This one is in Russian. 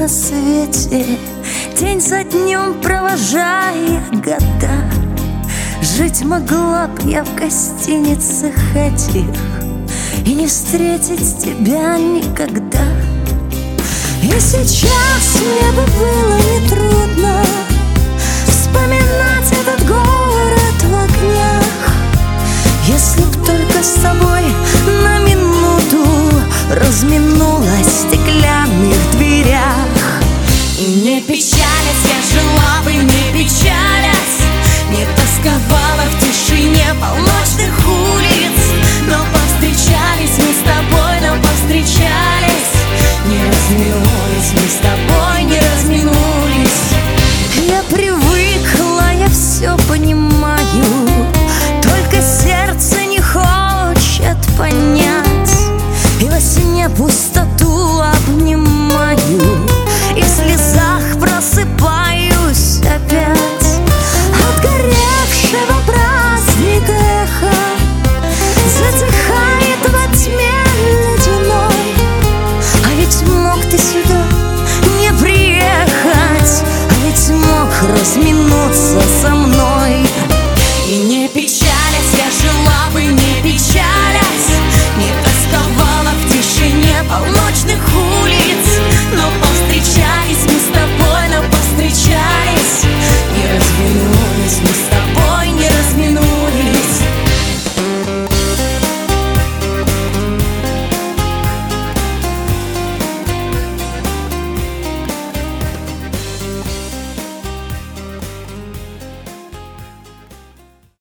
на свете, день за днем провожая года. Жить могла б я в гостиницах этих и не встретить тебя никогда. И сейчас мне бы было нетрудно вспоминать этот город в огнях, если б только с тобой на минуту разминулась в стеклянных дверях. И не печалясь, я жила бы не печалясь, не тосковала в тишине полночных улиц. Но повстречались мы с тобой, но повстречались, не разминулись мы с тобой, не разминулись. Я привыкла, я все понимаю, только сердце не хочет понять. И во сне пустоту обнимаю, и в слезах просыпаюсь опять. От горевшего праздника эхо затихает во тьме ледяной. А ведь мог ты сюда не приехать, а ведь мог разминуться со мной. И не печалясь, я жила бы не печалясь, не тосковала в тишине полночных улиц. Но повстречались мы с тобой, но повстречались, не разминулись мы с тобой.